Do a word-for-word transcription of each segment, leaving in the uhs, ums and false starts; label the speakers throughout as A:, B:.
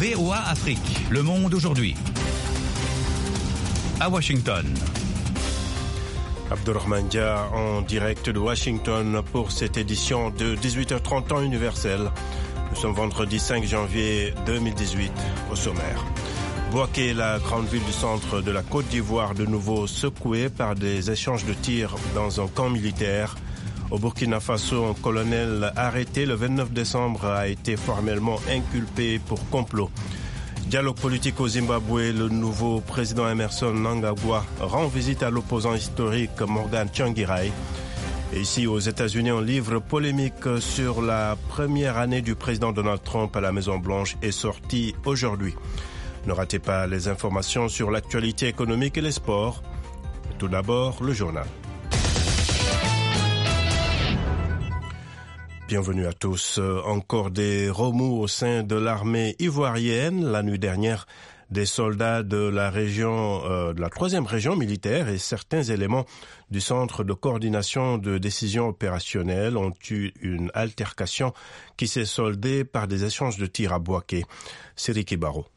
A: V O A Afrique, Le Monde aujourd'hui. À Washington.
B: Abdurrahman Dia en direct de Washington pour cette édition de dix-huit heures trente temps universel. Nous sommes vendredi cinq janvier deux mille dix-huit au sommaire. Bouaké, la grande ville du centre de la Côte d'Ivoire, de nouveau secouée par des échanges de tirs dans un camp militaire. Au Burkina Faso, un colonel arrêté le vingt-neuf décembre a été formellement inculpé pour complot. Dialogue politique au Zimbabwe, le nouveau président Emerson Mnangagwa rend visite à l'opposant historique Morgan Tsvangirai. Et ici aux États-Unis, un livre polémique sur la première année du président Donald Trump à la Maison-Blanche est sorti aujourd'hui. Ne ratez pas les informations sur l'actualité économique et les sports. Tout d'abord, le journal. Bienvenue à tous. Encore des remous au sein de l'armée ivoirienne. La nuit dernière, des soldats de la région, euh, de la troisième région militaire et certains éléments du centre de coordination de décisions opérationnelles ont eu une altercation qui s'est soldée par des échanges de tirs à Bouaké. Siriki Baro.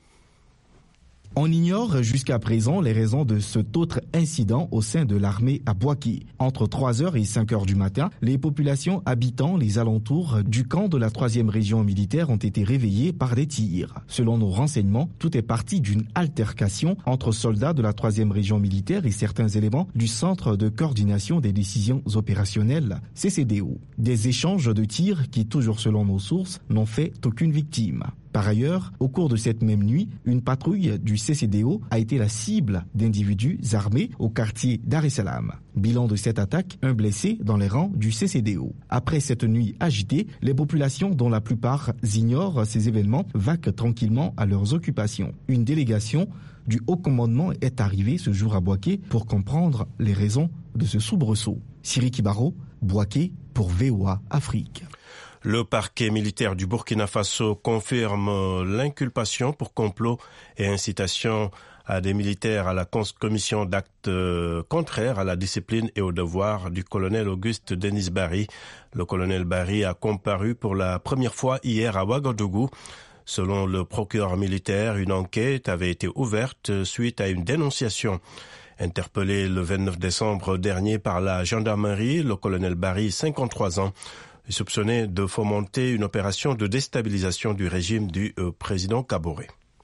C: On ignore jusqu'à présent les raisons de cet autre incident au sein de l'armée à Bouaké. Entre trois heures et cinq heures du matin, les populations habitant les alentours du camp de la troisième région militaire ont été réveillées par des tirs. Selon nos renseignements, tout est parti d'une altercation entre soldats de la troisième région militaire et certains éléments du Centre de coordination des décisions opérationnelles, C C D O. Des échanges de tirs qui, toujours selon nos sources, n'ont fait aucune victime. Par ailleurs, au cours de cette même nuit, une patrouille du C C D O a été la cible d'individus armés au quartier Dar es Salaam. Bilan de cette attaque, un blessé dans les rangs du C C D O. Après cette nuit agitée, les populations, dont la plupart ignorent ces événements, vaquent tranquillement à leurs occupations. Une délégation du haut commandement est arrivée ce jour à Bouaké pour comprendre les raisons de ce soubresaut. Siriki Baro, Bouaké pour V O A Afrique.
B: Le parquet militaire du Burkina Faso confirme l'inculpation pour complot et incitation à des militaires à la commission d'actes contraires à la discipline et aux devoirs du colonel Auguste Denis Barry. Le colonel Barry a comparu pour la première fois hier à Ouagadougou. Selon le procureur militaire, une enquête avait été ouverte suite à une dénonciation. Interpellé le vingt-neuf décembre dernier par la gendarmerie, le colonel Barry, cinquante-trois ans, est soupçonné de fomenter une opération de déstabilisation du régime du euh, président Kaboré.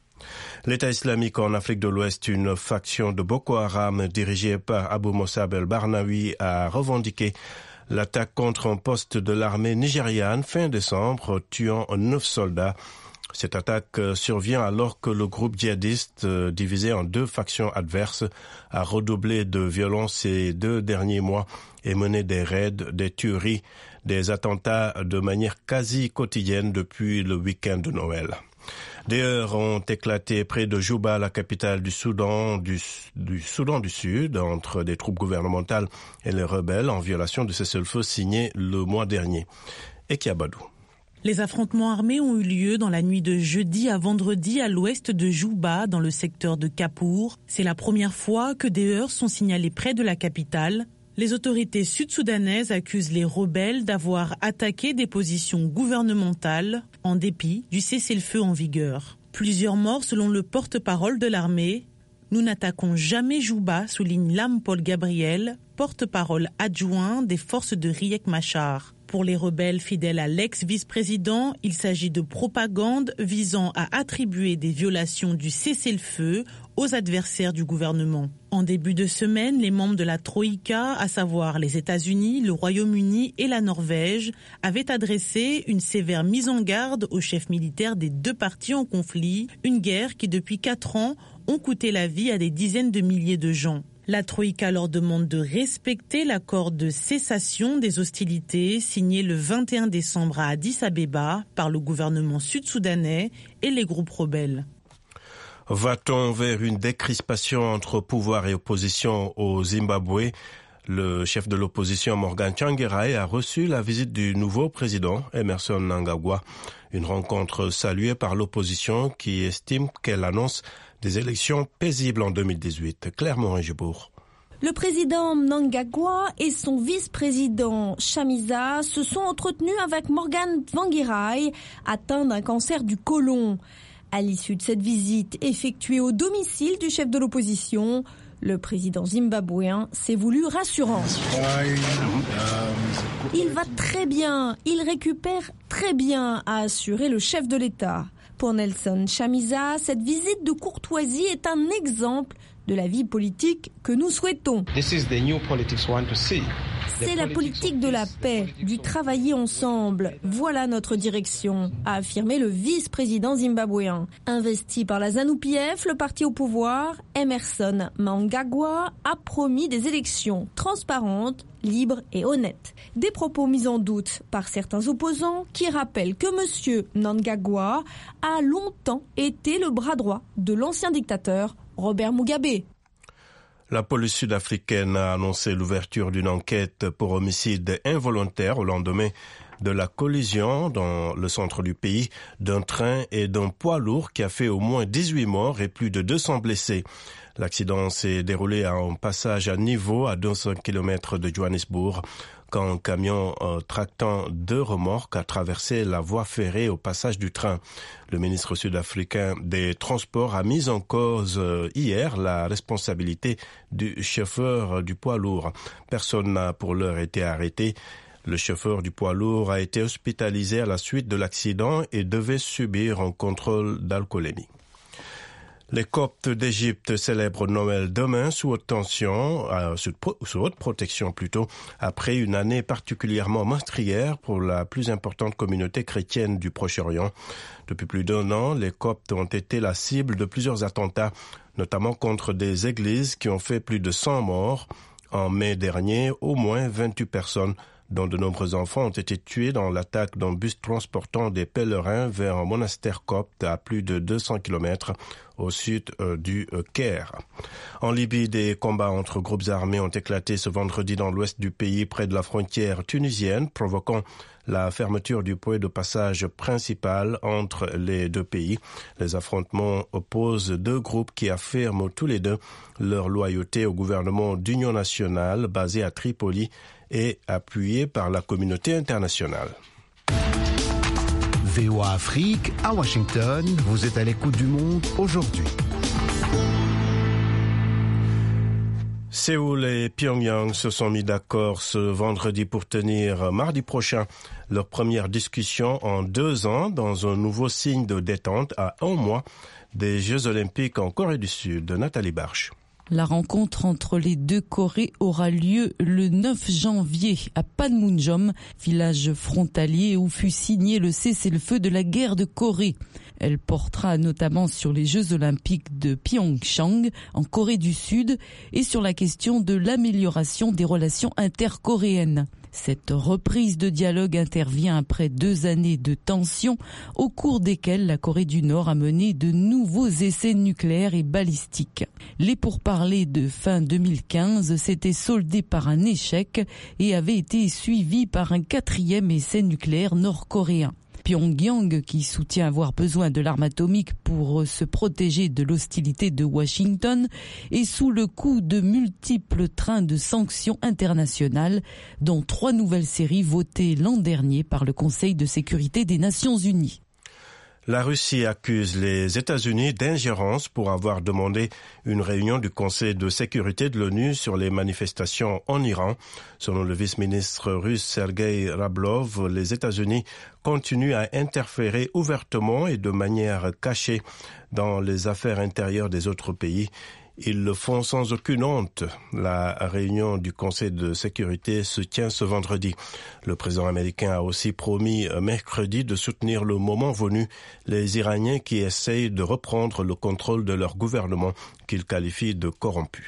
B: L'État islamique en Afrique de l'Ouest, une faction de Boko Haram dirigée par Abou Mossab el-Barnawi, a revendiqué l'attaque contre un poste de l'armée nigériane fin décembre, tuant neuf soldats. Cette attaque survient alors que le groupe djihadiste, euh, divisé en deux factions adverses, a redoublé de violence ces deux derniers mois et mené des raids, des tueries, des attentats de manière quasi quotidienne depuis le week-end de Noël. Des heurts ont éclaté près de Juba, la capitale du Soudan du, du Soudan du Sud, entre des troupes gouvernementales et les rebelles en violation de cessez-le-feu signé le mois dernier. Ekiabadou.
D: Les affrontements armés ont eu lieu dans la nuit de jeudi à vendredi à l'ouest de Juba, dans le secteur de Kapour. C'est la première fois que des heurts sont signalés près de la capitale. Les autorités sud-soudanaises accusent les rebelles d'avoir attaqué des positions gouvernementales en dépit du cessez-le-feu en vigueur. Plusieurs morts selon le porte-parole de l'armée. Nous n'attaquons jamais Juba, souligne Lam Paul Gabriel, porte-parole adjoint des forces de Riek Machar. Pour les rebelles fidèles à l'ex-vice-président, il s'agit de propagande visant à attribuer des violations du cessez-le-feu aux adversaires du gouvernement. En début de semaine, les membres de la Troïka, à savoir les États-Unis, le Royaume-Uni et la Norvège, avaient adressé une sévère mise en garde aux chefs militaires des deux parties en conflit, une guerre qui depuis quatre ans ont coûté la vie à des dizaines de milliers de gens. La Troïka leur demande de respecter l'accord de cessation des hostilités signé le vingt et un décembre à Addis-Abeba par le gouvernement sud-soudanais et les groupes rebelles.
B: Va-t-on vers une décrispation entre pouvoir et opposition au Zimbabwe? Le chef de l'opposition Morgan Tsvangirai a reçu la visite du nouveau président Emerson Mnangagwa. Une rencontre saluée par l'opposition qui estime qu'elle annonce des élections paisibles en deux mille dix-huit. Claire Morin-Gibourg.
E: Le président Mnangagwa et son vice-président Chamisa se sont entretenus avec Morgan Tsvangirai, atteint d'un cancer du côlon. À l'issue de cette visite effectuée au domicile du chef de l'opposition, le président zimbabwéen s'est voulu rassurant. Il va très bien, il récupère très bien, a assuré le chef de l'État. Pour Nelson Chamisa, cette visite de courtoisie est un exemple de la vie politique que nous souhaitons. C'est la politique de la paix, du travailler ensemble. Voilà notre direction, a affirmé le vice-président zimbabwéen. Investi par la ZANU-P F, le parti au pouvoir, Emmerson Mnangagwa a promis des élections transparentes, libres et honnêtes. Des propos mis en doute par certains opposants qui rappellent que M. Mnangagwa a longtemps été le bras droit de l'ancien dictateur Robert Mugabe.
B: La police sud-africaine a annoncé l'ouverture d'une enquête pour homicide involontaire au lendemain de la collision dans le centre du pays d'un train et d'un poids lourd qui a fait au moins dix-huit morts et plus de deux cents blessés. L'accident s'est déroulé à un passage à niveau à deux cents kilomètres de Johannesburg quand un camion euh, tractant deux remorques a traversé la voie ferrée au passage du train. Le ministre sud-africain des Transports a mis en cause euh, hier la responsabilité du chauffeur du poids lourd. Personne n'a pour l'heure été arrêté. Le chauffeur du poids lourd a été hospitalisé à la suite de l'accident et devait subir un contrôle d'alcoolémie. Les Coptes d'Égypte célèbrent Noël demain sous haute tension, euh, sous, sous haute protection plutôt, après une année particulièrement meurtrière pour la plus importante communauté chrétienne du Proche-Orient. Depuis plus d'un an, les Coptes ont été la cible de plusieurs attentats, notamment contre des églises qui ont fait plus de cent morts. En mai dernier, au moins vingt-huit personnes, dont de nombreux enfants, ont été tués dans l'attaque d'un bus transportant des pèlerins vers un monastère copte à plus de deux cents kilomètres au sud euh, du euh, Caire. En Libye, des combats entre groupes armés ont éclaté ce vendredi dans l'ouest du pays, près de la frontière tunisienne, provoquant la fermeture du point de passage principal entre les deux pays. Les affrontements opposent deux groupes qui affirment tous les deux leur loyauté au gouvernement d'union nationale basé à Tripoli et appuyé par la communauté internationale.
F: V O A Afrique, à Washington, vous êtes à l'écoute du monde aujourd'hui.
B: Séoul et Pyongyang se sont mis d'accord ce vendredi pour tenir mardi prochain leur première discussion en deux ans dans un nouveau signe de détente à un mois des Jeux Olympiques en Corée du Sud. Nathalie Barche.
G: La rencontre entre les deux Corées aura lieu le neuf janvier à Panmunjom, village frontalier où fut signé le cessez-le-feu de la guerre de Corée. Elle portera notamment sur les Jeux Olympiques de Pyeongchang en Corée du Sud et sur la question de l'amélioration des relations intercoréennes. Cette reprise de dialogue intervient après deux années de tensions au cours desquelles la Corée du Nord a mené de nouveaux essais nucléaires et balistiques. Les pourparlers de fin deux mille quinze s'étaient soldés par un échec et avaient été suivis par un quatrième essai nucléaire nord-coréen. Pyongyang, qui soutient avoir besoin de l'arme atomique pour se protéger de l'hostilité de Washington, est sous le coup de multiples trains de sanctions internationales, dont trois nouvelles séries votées l'an dernier par le Conseil de sécurité des Nations Unies.
B: La Russie accuse les États-Unis d'ingérence pour avoir demandé une réunion du Conseil de sécurité de l'ONU sur les manifestations en Iran. Selon le vice-ministre russe Sergei Rablov, les États-Unis continuent à interférer ouvertement et de manière cachée dans les affaires intérieures des autres pays. Ils le font sans aucune honte. La réunion du Conseil de sécurité se tient ce vendredi. Le président américain a aussi promis mercredi de soutenir le moment venu les Iraniens qui essayent de reprendre le contrôle de leur gouvernement qu'il qualifie de corrompu.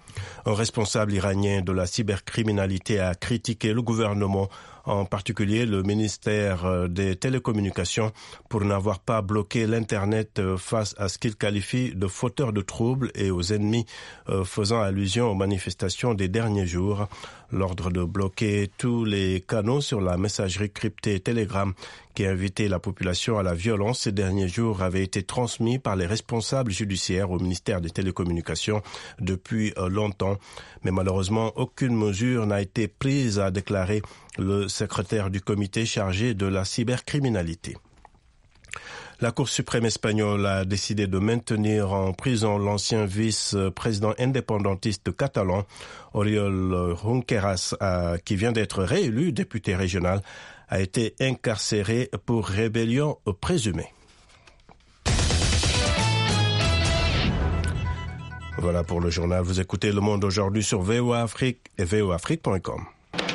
B: Un responsable iranien de la cybercriminalité a critiqué le gouvernement, en particulier le ministère des Télécommunications, pour n'avoir pas bloqué l'Internet face à ce qu'il qualifie de fauteurs de troubles et aux ennemis faisant allusion aux manifestations des derniers jours. L'ordre de bloquer tous les canaux sur la messagerie cryptée Telegram qui invitait la population à la violence ces derniers jours avait été transmis par les responsables judiciaires au ministère des Télécommunications depuis longtemps. Mais malheureusement, aucune mesure n'a été prise, a déclaré le secrétaire du comité chargé de la cybercriminalité. La Cour suprême espagnole a décidé de maintenir en prison l'ancien vice-président indépendantiste catalan, Oriol Junqueras, qui vient d'être réélu député régional, a été incarcéré pour rébellion présumée. Voilà pour le journal. Vous écoutez Le Monde aujourd'hui sur V O A Afrique et V O A Afrique point com.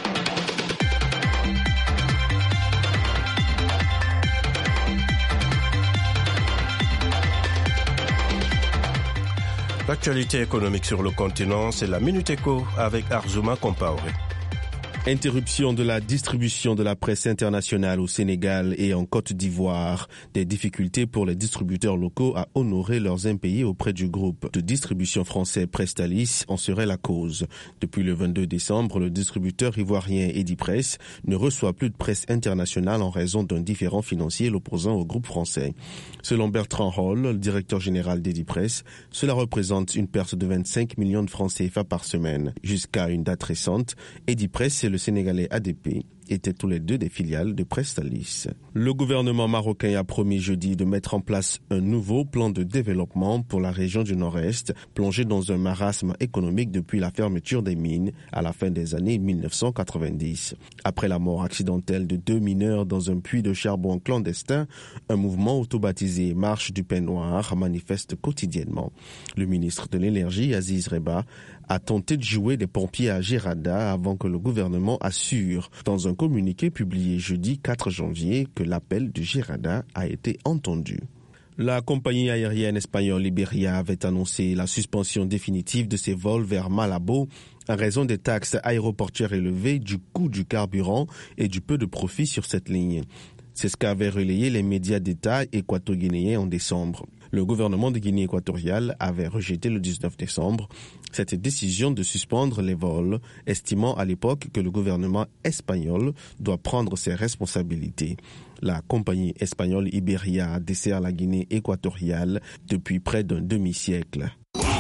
B: L'actualité économique sur le continent, c'est la Minute Éco avec Arzouma Compaoré.
H: Interruption de la distribution de la presse internationale au Sénégal et en Côte d'Ivoire. Des difficultés pour les distributeurs locaux à honorer leurs impayés auprès du groupe de distribution français Prestalis en serait la cause. Depuis le vingt-deux décembre, le distributeur ivoirien Edipresse ne reçoit plus de presse internationale en raison d'un différend financier l'opposant au groupe français. Selon Bertrand Hall, le directeur général d'Edipresse, cela représente une perte de vingt-cinq millions de francs C F A par semaine. Jusqu'à une date récente, Edipresse et le Sénégalais A D P étaient tous les deux des filiales de Prestalis. Le gouvernement marocain a promis jeudi de mettre en place un nouveau plan de développement pour la région du Nord-Est, plongée dans un marasme économique depuis la fermeture des mines à la fin des années mille neuf cent quatre-vingt-dix. Après la mort accidentelle de deux mineurs dans un puits de charbon clandestin, un mouvement auto-baptisé Marche du Pain Noir manifeste quotidiennement. Le ministre de l'Énergie, Aziz Reba, a tenté de jouer des pompiers à Gerada avant que le gouvernement assure, dans un communiqué publié jeudi quatre janvier, que l'appel de Gerada a été entendu. La compagnie aérienne espagnole Iberia avait annoncé la suspension définitive de ses vols vers Malabo en raison des taxes aéroportuaires élevées, du coût du carburant et du peu de profit sur cette ligne. C'est ce qu'avaient relayé les médias d'État équato-guinéens en décembre. Le gouvernement de Guinée équatoriale avait rejeté le dix-neuf décembre cette décision de suspendre les vols, estimant à l'époque que le gouvernement espagnol doit prendre ses responsabilités. La compagnie espagnole Iberia dessert la Guinée équatoriale depuis près d'un demi-siècle.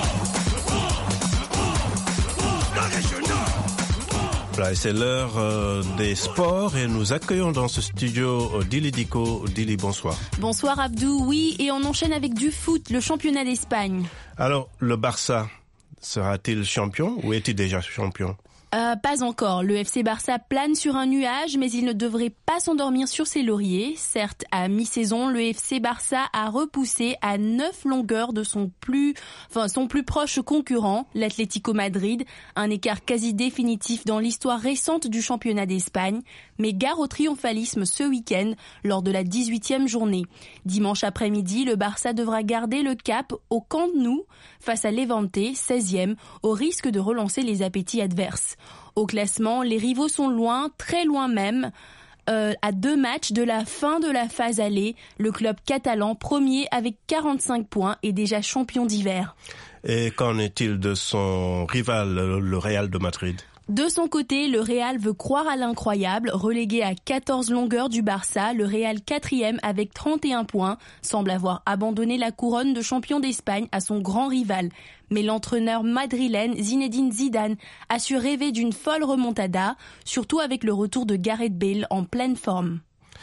B: Voilà, c'est l'heure euh, des sports et nous accueillons dans ce studio euh, Dili Diko. Dili, bonsoir.
I: Bonsoir Abdou, oui, et on enchaîne avec du foot, le championnat d'Espagne.
B: Alors, le Barça sera-t-il champion ou est-il déjà champion ?
I: Euh, pas encore. Le F C Barça plane sur un nuage, mais il ne devrait pas s'endormir sur ses lauriers. Certes, à mi-saison, le F C Barça a repoussé à neuf longueurs de son plus, enfin, son plus proche concurrent, l'Atlético Madrid, un écart quasi définitif dans l'histoire récente du championnat d'Espagne. Mais gare au triomphalisme ce week-end, lors de la dix-huitième journée. Dimanche après-midi, le Barça devra garder le cap au Camp Nou face à Levante, seizième, au risque de relancer les appétits adverses. Au classement, les rivaux sont loin, très loin même. Euh, à deux matchs de la fin de la phase aller, le club catalan, premier avec quarante-cinq points, est déjà champion d'hiver.
B: Et qu'en est-il de son rival, le Real de Madrid ?
I: De son côté, le Real veut croire à l'incroyable. Relégué à quatorze longueurs du Barça, le Real quatrième avec trente et un points semble avoir abandonné la couronne de champion d'Espagne à son grand rival. Mais l'entraîneur madrilène Zinedine Zidane a su rêver d'une folle remontada, surtout avec le retour de Gareth Bale en pleine forme.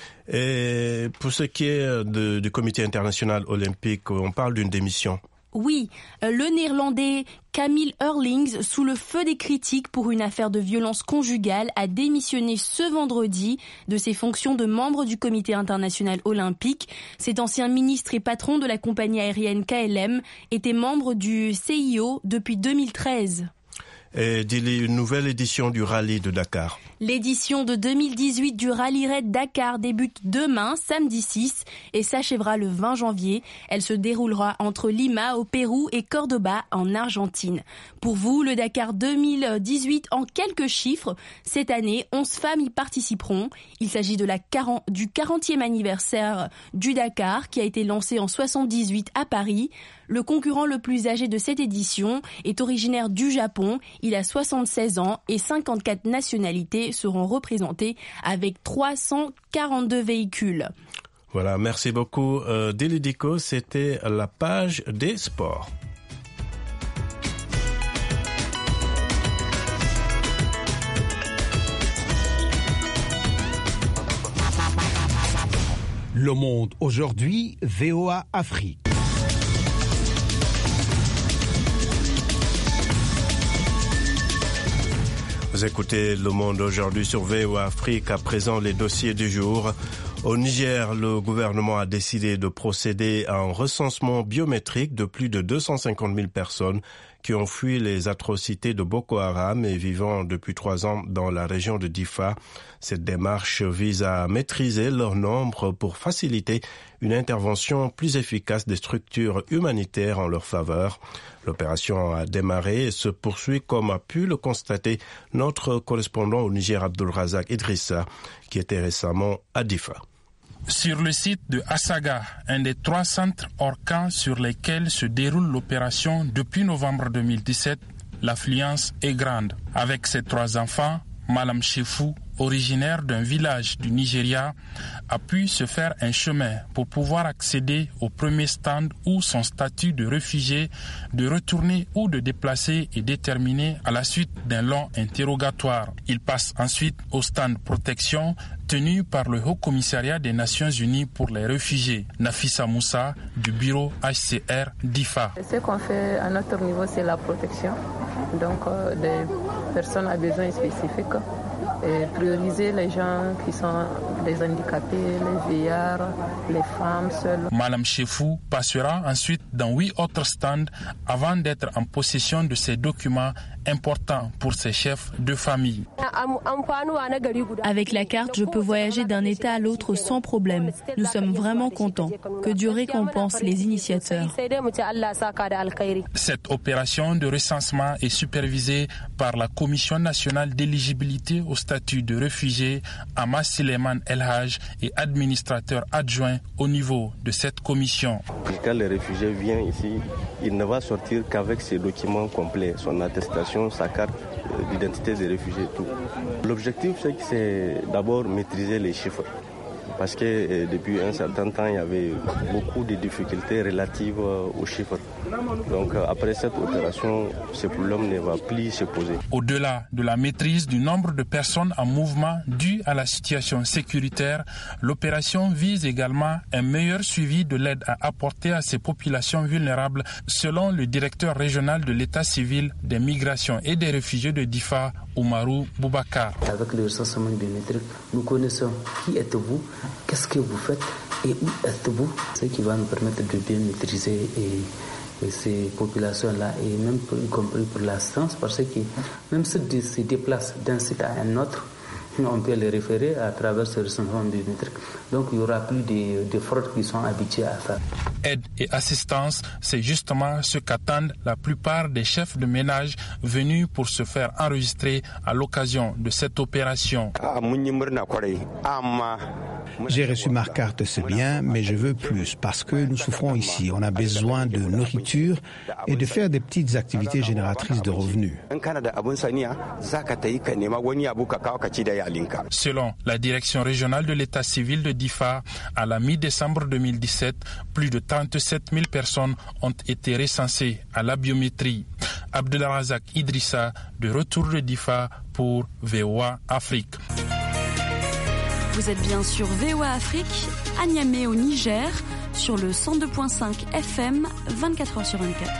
B: Et pour ce qui est de, du comité international olympique, on parle d'une démission.
I: Oui, le Néerlandais Camille Eurlings, sous le feu des critiques pour une affaire de violence conjugale, a démissionné ce vendredi de ses fonctions de membre du comité international olympique. Cet ancien ministre et patron de la compagnie aérienne K L M était membre du C I O depuis deux mille treize.
B: Et dis-lui, une nouvelle édition du rallye de Dakar.
I: L'édition de deux mille dix-huit du Rallye Raid Dakar débute demain, samedi six, et s'achèvera le vingt janvier. Elle se déroulera entre Lima au Pérou et Cordoba en Argentine. Pour vous, le Dakar deux mille dix-huit en quelques chiffres. Cette année, onze femmes y participeront. Il s'agit de la quarante, du quarantième anniversaire du Dakar qui a été lancé en soixante-dix-huit à Paris. Le concurrent le plus âgé de cette édition est originaire du Japon. Il a soixante-seize ans et cinquante-quatre nationalités seront représentées avec trois cent quarante-deux véhicules.
B: Voilà, merci beaucoup. Euh, Dili Diko, c'était la page des sports.
F: Le Monde aujourd'hui, V O A Afrique.
B: Vous écoutez Le Monde aujourd'hui sur V O A Afrique. À présent, les dossiers du jour. Au Niger, le gouvernement a décidé de procéder à un recensement biométrique de plus de deux cent cinquante mille personnes qui ont fui les atrocités de Boko Haram et vivant depuis trois ans dans la région de Difa. Cette démarche vise à maîtriser leur nombre pour faciliter une intervention plus efficace des structures humanitaires en leur faveur. L'opération a démarré et se poursuit comme a pu le constater notre correspondant au Niger, Abdulrazak Idrissa, qui était récemment à Difa.
J: Sur le site de Assaga, un des trois centres hors camp sur lesquels se déroule l'opération depuis novembre deux mille dix-sept, l'affluence est grande. Avec ses trois enfants, Malam Chefou, originaire d'un village du Nigeria, a pu se faire un chemin pour pouvoir accéder au premier stand où son statut de réfugié, de retourner ou de déplacer est déterminé à la suite d'un long interrogatoire. Il passe ensuite au stand protection tenu par le Haut Commissariat des Nations Unies pour les réfugiés, Nafissa Moussa, du bureau H C R d'Ifa.
K: Ce qu'on fait à notre niveau, c'est la protection, donc euh, des personnes à besoins spécifiques. Et prioriser les gens qui sont des handicapés, les vieillards, les femmes seules.
J: Malam Chefou passera ensuite dans huit autres stands avant d'être en possession de ces documents importants pour ses chefs de famille.
I: Avec la carte, je peux voyager d'un État à l'autre sans problème. Nous sommes vraiment contents. Que Dieu récompense les initiateurs.
J: Cette opération de recensement est supervisée par la Commission nationale d'éligibilité au statut de réfugié, Amas Suleiman El Haj, et administrateur adjoint au niveau de cette commission.
L: Quand le réfugié vient ici, il ne va sortir qu'avec ses documents complets, son attestation, sa carte d'identité des réfugiés, tout. L'objectif, c'est que c'est d'abord maîtriser les chiffres. Parce que euh, depuis un certain temps, il y avait beaucoup de difficultés relatives euh, aux chiffres. Donc euh, après cette opération, ce problème ne va plus se poser.
J: Au-delà de la maîtrise du nombre de personnes en mouvement dû à la situation sécuritaire, l'opération vise également un meilleur suivi de l'aide à apporter à ces populations vulnérables, selon le directeur régional de l'état civil des migrations et des réfugiés de Difa, Oumarou Boubacar.
M: Avec le recensement biométrique, nous connaissons qui êtes-vous, qu'est-ce que vous faites et où êtes-vous, ce qui va nous permettre de bien maîtriser et, et ces populations-là, et même pour, y compris pour l'assistance, parce que même s'ils se déplacent d'un site à un autre, on peut les référer à travers ce recensement biométrique. Donc il y aura plus de, de fraudes qui sont habitués à faire.
J: Aide et assistance, c'est justement ce qu'attendent la plupart des chefs de ménage venus pour se faire enregistrer à l'occasion de cette opération.
F: J'ai reçu ma carte, c'est bien, mais je veux plus parce que nous souffrons ici. On a besoin de nourriture et de faire des petites activités génératrices de revenus.
J: Selon la direction régionale de l'état civil de Difa, à la mi-décembre deux mille dix-sept, plus de trente-sept mille personnes ont été recensées à la biométrie. Abdulrazak Idrissa, de retour de Difa pour V O A Afrique.
N: Vous êtes bien sur V O A Afrique, à Niamey au Niger, sur le cent deux virgule cinq F M, vingt-quatre heures sur vingt-quatre.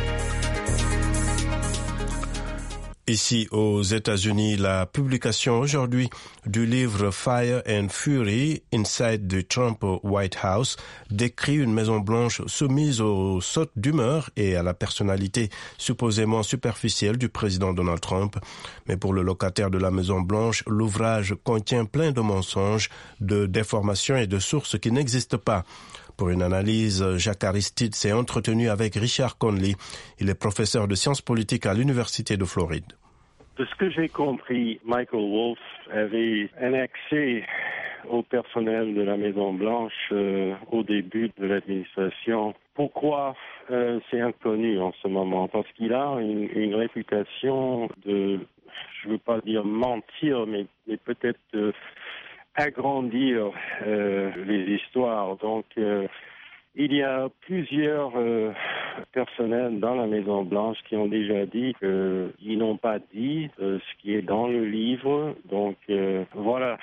B: Ici aux États-Unis, la publication aujourd'hui du livre Fire and Fury Inside the Trump White House décrit une Maison-Blanche soumise aux sautes d'humeur et à la personnalité supposément superficielle du président Donald Trump. Mais pour le locataire de la Maison-Blanche, l'ouvrage contient plein de mensonges, de déformations et de sources qui n'existent pas. Pour une analyse, Jacques Aristide s'est entretenu avec Richard Conley. Il est professeur de sciences politiques à l'Université de Floride.
O: De ce que j'ai compris, Michael Wolff avait un accès au personnel de la Maison-Blanche euh, au début de l'administration. Pourquoi euh, c'est inconnu en ce moment? Parce qu'il a une, une réputation de, je ne veux pas dire mentir, mais, mais peut-être de agrandir euh, les histoires. Donc, euh, il y a plusieurs euh, personnels dans la Maison-Blanche qui ont déjà dit qu'ils n'ont pas dit euh, ce qui est dans le livre. Donc, euh, voilà.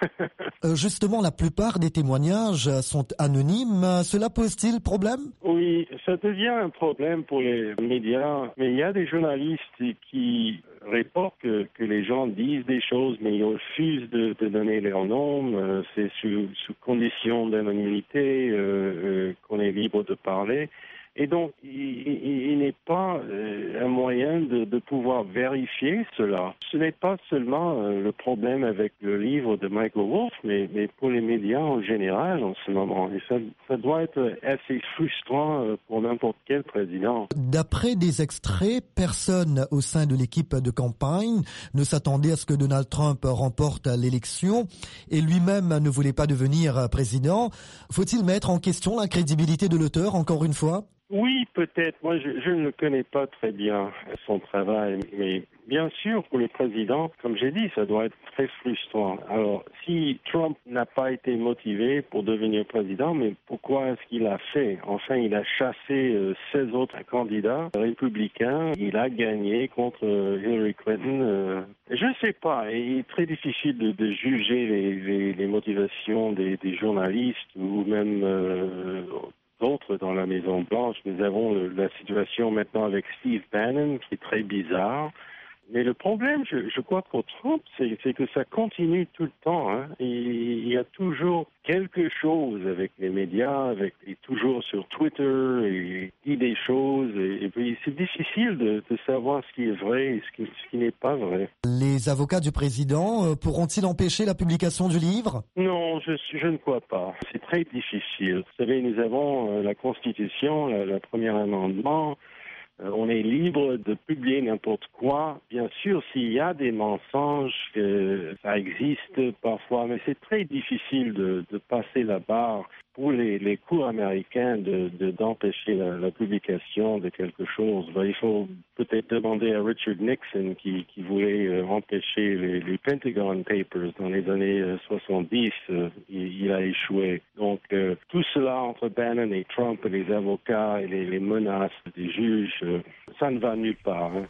P: euh, justement, la plupart des témoignages sont anonymes. Cela pose-t-il problème?
O: Oui, ça devient un problème pour les médias. Mais il y a des journalistes qui reportent que, que les gens disent des choses, mais ils refusent de, de donner leur nom. Euh, c'est sous, sous condition d'anonymité euh, euh, qu'on est libre de parler. Et donc, il, il, il n'est pas euh, un moyen de, de pouvoir vérifier cela. Ce n'est pas seulement euh, le problème avec le livre de Michael Wolff, mais, mais pour les médias en général en ce moment. Et ça, ça doit être assez frustrant euh, pour n'importe quel président.
P: D'après des extraits, personne au sein de l'équipe de campagne ne s'attendait à ce que Donald Trump remporte l'élection et lui-même ne voulait pas devenir président. Faut-il mettre en question la crédibilité de l'auteur, encore une fois?
O: Oui, peut-être. Moi, je, je ne connais pas très bien son travail, mais bien sûr, pour le président, comme j'ai dit, ça doit être très frustrant. Alors, si Trump n'a pas été motivé pour devenir président, mais pourquoi est-ce qu'il a fait? Enfin, il a chassé euh, seize autres candidats républicains. Il a gagné contre euh, Hillary Clinton. Euh, je ne sais pas. Il est très difficile de, de juger les, les, les motivations des, des journalistes ou même euh, d'autres dans la Maison-Blanche. Nous avons le, la situation maintenant avec Steve Bannon qui est très bizarre. Mais le problème, je, je crois, pour Trump, c'est, c'est que ça continue tout le temps. Hein. Il, il y a toujours quelque chose avec les médias, avec, et toujours sur Twitter, et il dit des choses. Et, et puis c'est difficile de, de savoir ce qui est vrai et ce qui, ce qui n'est pas vrai.
P: Les avocats du président euh, pourront-ils empêcher la publication du livre?
O: Non, je, je ne crois pas. C'est très difficile. Vous savez, nous avons euh, la Constitution, la, la première amendement. Euh, on est libre de publier n'importe quoi. Bien sûr, s'il y a des mensonges, euh, ça existe parfois, mais c'est très difficile de, de passer la barre pour les, les cours américains de, de, d'empêcher la, la publication de quelque chose. Ben, il faut peut-être demander à Richard Nixon qui, qui voulait euh, empêcher les, les Pentagon Papers dans les années euh, soixante-dix. Euh, il, il a échoué. Donc, euh, tout cela entre Bannon et Trump et les avocats et les, les menaces des juges, euh, ça ne va nulle part. Hein.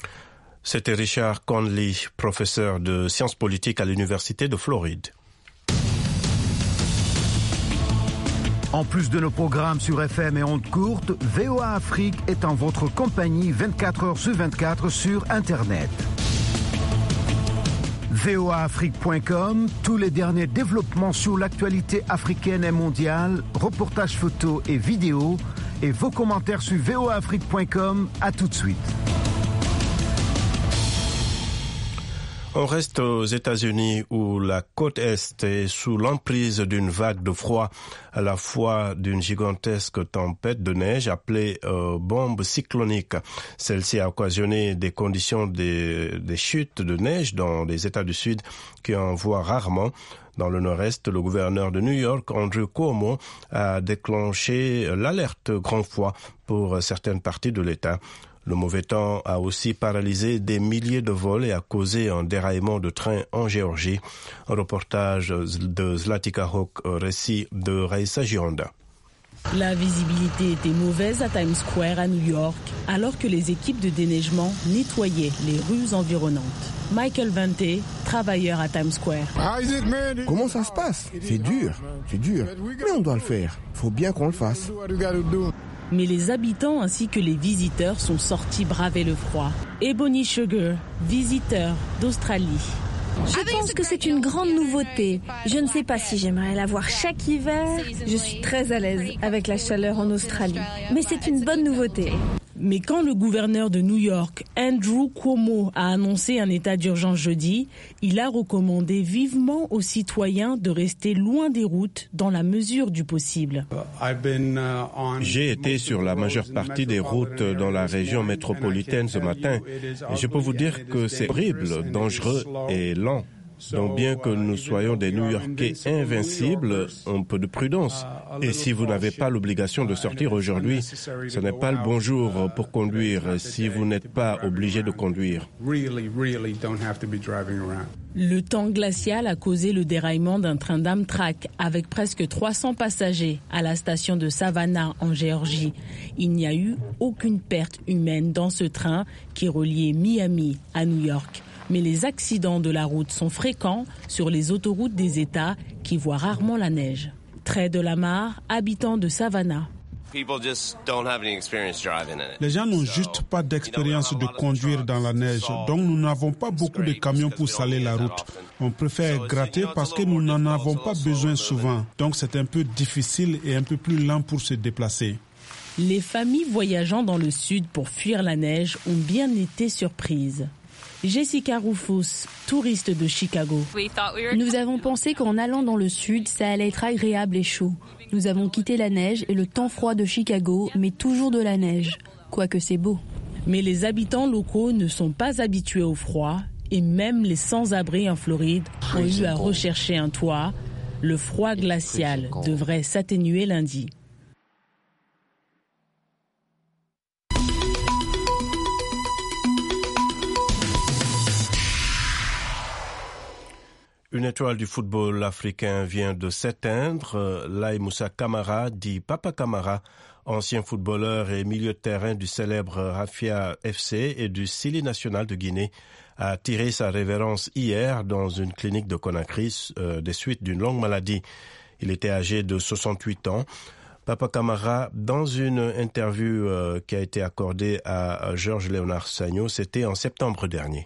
B: C'était Richard Conley, professeur de sciences politiques à l'Université de Floride.
Q: En plus de nos programmes sur F M et ondes courtes, V O A Afrique est en votre compagnie vingt-quatre heures sur vingt-quatre sur Internet. V O A Afrique point com, tous les derniers développements sur l'actualité africaine et mondiale, reportages photos et vidéos, et vos commentaires sur V O A Afrique point com. À tout de suite.
B: On reste aux États-Unis où la côte Est est sous l'emprise d'une vague de froid, à la fois d'une gigantesque tempête de neige appelée euh, bombe cyclonique. Celle-ci a occasionné des conditions des, des chutes de neige dans les États du Sud qui en voient rarement. Dans le nord-est, le gouverneur de New York, Andrew Cuomo, a déclenché l'alerte grand froid pour certaines parties de l'État. Le mauvais temps a aussi paralysé des milliers de vols et a causé un déraillement de trains en Géorgie. Un reportage de Zlatica Hawk, récit de Raissa Gironda.
D: La visibilité était mauvaise à Times Square à New York, alors que les équipes de déneigement nettoyaient les rues environnantes. Michael Vente, travailleur à Times Square.
R: Comment ça se passe? C'est dur, c'est dur, mais on doit le faire. Faut bien qu'on le fasse.
D: Mais les habitants ainsi que les visiteurs sont sortis braver le froid. Ebony Sugar, visiteur d'Australie.
E: Je pense que c'est une grande nouveauté. Je ne sais pas si j'aimerais la voir chaque hiver. Je suis très à l'aise avec la chaleur en Australie. Mais c'est une bonne nouveauté.
D: Mais quand le gouverneur de New York, Andrew Cuomo, a annoncé un état d'urgence jeudi, il a recommandé vivement aux citoyens de rester loin des routes dans la mesure du possible.
B: J'ai été sur la majeure partie des routes dans la région métropolitaine ce matin et je peux vous dire que c'est horrible, dangereux et lent. Donc bien que nous soyons des New-Yorkais invincibles, un peu de prudence. Et si vous n'avez pas l'obligation de sortir aujourd'hui, ce n'est pas le bon jour pour conduire si vous n'êtes pas obligé de conduire.
D: Le temps glacial a causé le déraillement d'un train d'Amtrak avec presque trois cents passagers à la station de Savannah en Géorgie. Il n'y a eu aucune perte humaine dans ce train qui reliait Miami à New York. Mais les accidents de la route sont fréquents sur les autoroutes des États qui voient rarement la neige. Trait de la Mare, habitant de Savannah.
S: Les gens n'ont juste pas d'expérience de conduire dans la neige, donc nous n'avons pas beaucoup de camions pour saler la route. On préfère gratter parce que nous n'en avons pas besoin souvent, donc c'est un peu difficile et un peu plus lent pour se déplacer.
D: Les familles voyageant dans le sud pour fuir la neige ont bien été surprises. Jessica Rufus, touriste de Chicago.
T: Nous avons pensé qu'en allant dans le sud, ça allait être agréable et chaud. Nous avons quitté la neige et le temps froid de Chicago, mais toujours de la neige, quoique c'est beau.
D: Mais les habitants locaux ne sont pas habitués au froid et même les sans-abri en Floride ont eu à rechercher un toit. Le froid glacial devrait s'atténuer lundi.
B: Une étoile du football africain vient de s'éteindre. Laye Moussa Camara, dit Papa Camara, ancien footballeur et milieu de terrain du célèbre Rafia F C et du Sili National de Guinée, a tiré sa révérence hier dans une clinique de Conakry euh, des suites d'une longue maladie. Il était âgé de soixante-huit ans. Papa Camara, dans une interview euh, qui a été accordée à Georges Léonard Sagno, c'était en septembre dernier.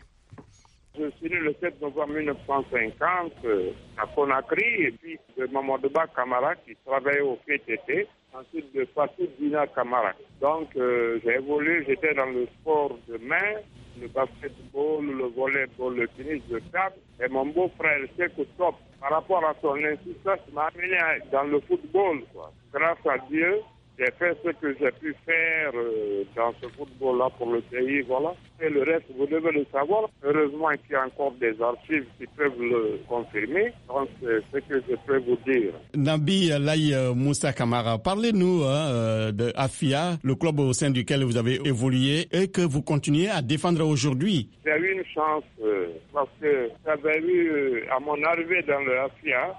U: Je suis né le sept novembre mille neuf cent cinquante euh, à Conakry, et puis de Mamadouba Camara qui travaillait au P T T, ensuite de Fatou Dina Camara. Donc euh, j'ai évolué, j'étais dans le sport de main, le basketball, le volleyball, le tennis de table, et mon beau-frère Sekou Top, par rapport à son insistance, m'a amené dans le football, quoi. Grâce à Dieu, j'ai fait ce que j'ai pu faire euh, dans ce football-là pour le pays, voilà. Et le reste, vous devez le savoir. Heureusement qu'il y a encore des archives qui peuvent le confirmer. Donc, c'est ce que je peux vous dire.
S: Nabi Laye Moussa Camara, parlez-nous hein, de Afia, le club au sein duquel vous avez évolué et que vous continuez à défendre aujourd'hui.
U: J'ai eu une chance euh, parce que j'avais eu, euh, à mon arrivée dans le Afia,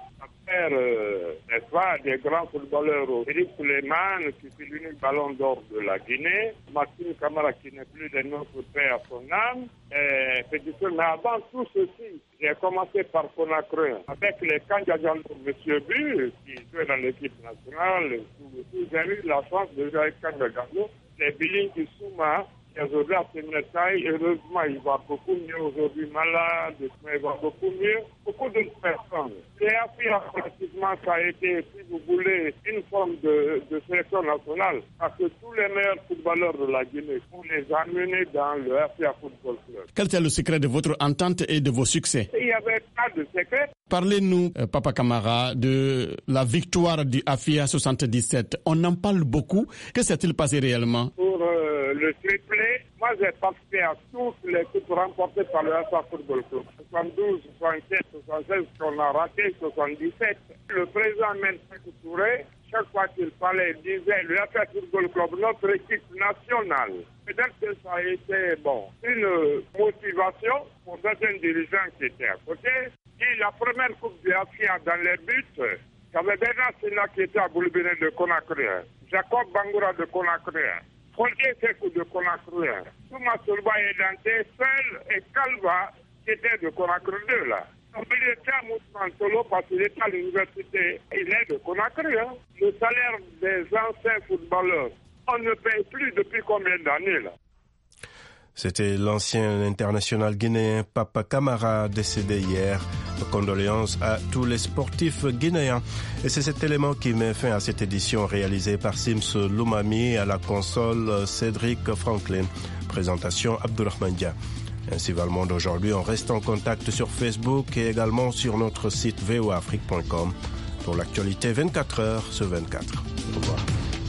U: Euh, n'est-ce pas, des grands footballeurs, Eric Suleiman, qui fut l'unique ballon d'or de la Guinée, Martin Camara, qui n'est plus de notre père à son âme, et petit peu, mais avant tout ceci, j'ai commencé par Conakry, avec les Kandjadjan pour M. Bu, qui jouait dans l'équipe nationale, j'ai eu la chance de jouer avec Kandjadjan, les Billing qui Souma, aujourd'hui à Séminatai, heureusement, il va beaucoup mieux aujourd'hui, malade, mais il va beaucoup mieux. Beaucoup d'autres personnes. Et après, pratiquement, ça a été, si vous voulez, une forme de, de sélection nationale. Parce que tous les meilleurs footballeurs de la Guinée, on les a menés dans le F C A Football Club.
S: Quel est le secret de votre entente et de vos succès?
U: Il n'y avait pas de secret.
S: Parlez-nous, euh, Papa Camara, de la victoire du Afia soixante-dix-sept. On en parle beaucoup. Que s'est-il passé réellement?
U: Pour euh, le triplé, moi j'ai participé à toutes les coupes remportées par le F C A Football Club. soixante-douze, soixante-quinze, soixante-seize, qu'on a raté, soixante-dix-sept. Le président Mensek Touré, chaque fois qu'il parlait, il disait le F C A Football Club, notre équipe nationale. Peut-être que ça a été, bon, une motivation pour certains dirigeants qui étaient à côté. Et la première coupe du Afia dans les buts, il y avait Bernard Sina qui était à Boulbine de Conakry, Jacob Bangoura de Conakry, Folke Sekou de Conakry, Touma Solba et Dante, Seul et Kalva qui étaient de Conakry deux là. Il était à Moussman Solo parce qu'il était à l'université, il est de Conakry. Hein. Le salaire des anciens footballeurs, on ne paye plus depuis combien d'années là?
B: C'était l'ancien international guinéen Papa Camara, décédé hier. Condoléances à tous les sportifs guinéens. Et c'est cet élément qui met fin à cette édition réalisée par Sims Loumami, à la console Cédric Franklin. Présentation Abdourahmane Dia. Ainsi va le monde aujourd'hui. On reste en contact sur Facebook et également sur notre site v o a afrique point com pour l'actualité vingt-quatre heures sur vingt-quatre. Au revoir.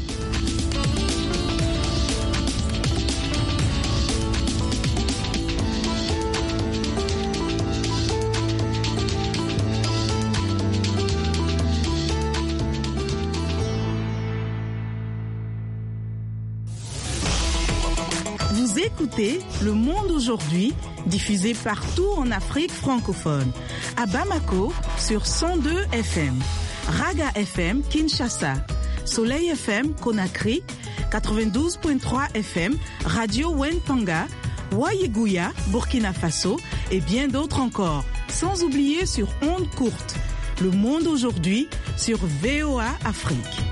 D: Écoutez Le Monde aujourd'hui, diffusé partout en Afrique francophone. À Bamako, sur cent deux F M. Raga F M, Kinshasa. Soleil F M, Conakry. quatre-vingt-douze virgule trois F M, Radio Wentanga. Wayeguya, Burkina Faso.
A: et bien d'autres encore. Sans oublier sur ondes courtes. Le monde aujourd'hui sur V O A Afrique.